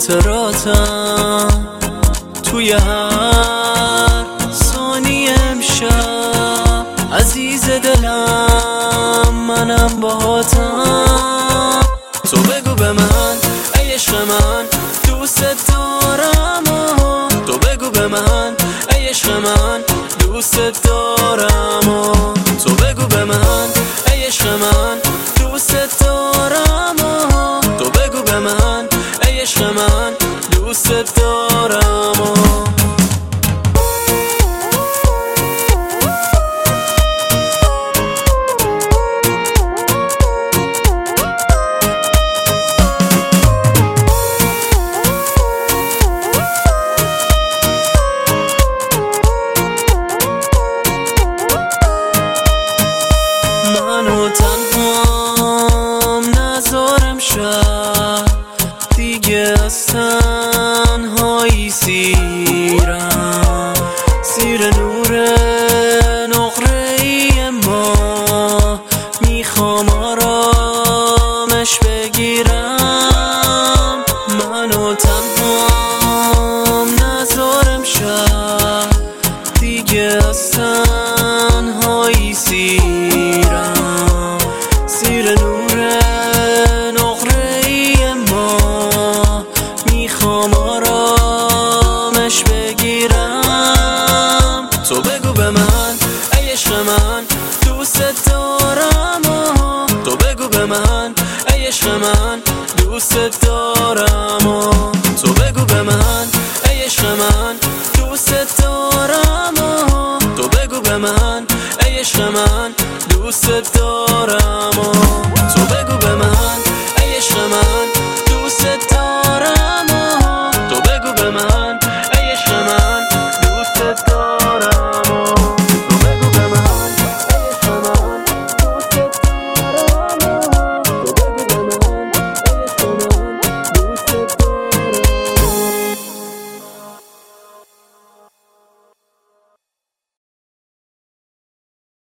خاطراتم توی هر ثانیه امشب. عزیز دلم منم باهاتم. تو بگو به من ای عشق من دوست دارم. تو بگو به من ای عشق من دوست دارم. تو بگو به من ای عشق من دوست دارم. تو بگو به من ای عشق من دوست دارم. منو تنهام نذارم شب دیگه، از تنهایی سیرم زیر نور نقره‌ای ما. میخوام آرامش بگیرم. منو تنهام نذارم شب دیگه، از تنهایی سیرم زیر نور نقره‌ای ما. میخوام آرامش بگیرم. تو بگو به من ای عشق من دوست دارم. تو بگو به من ای عشق من دوست دارم. تو بگو به من ای عشق من دوست دارم. تو بگو به من ای عشق من دوست دارم. تو بگو